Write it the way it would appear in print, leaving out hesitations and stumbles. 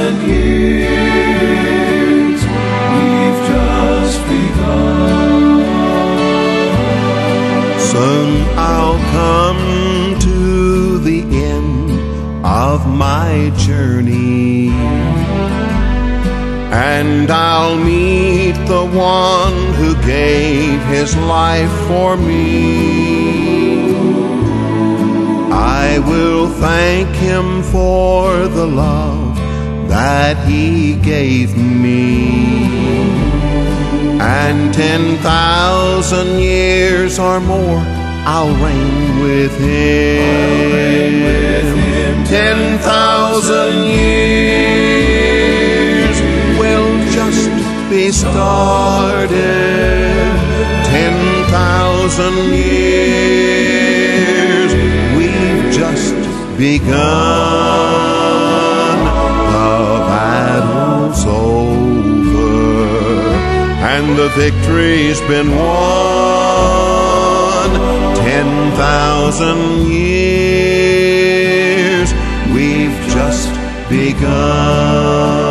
years, we've just begun. Soon I'll come to the end of my journey, and I'll meet the one who gave his life for me. I will thank him for the love that he gave me, and 10,000 years or more I'll reign with him. 10,000 years will just be started. 10,000 years, we've just begun. The battle's over and the victory's been won. 10,000 years, we've just begun.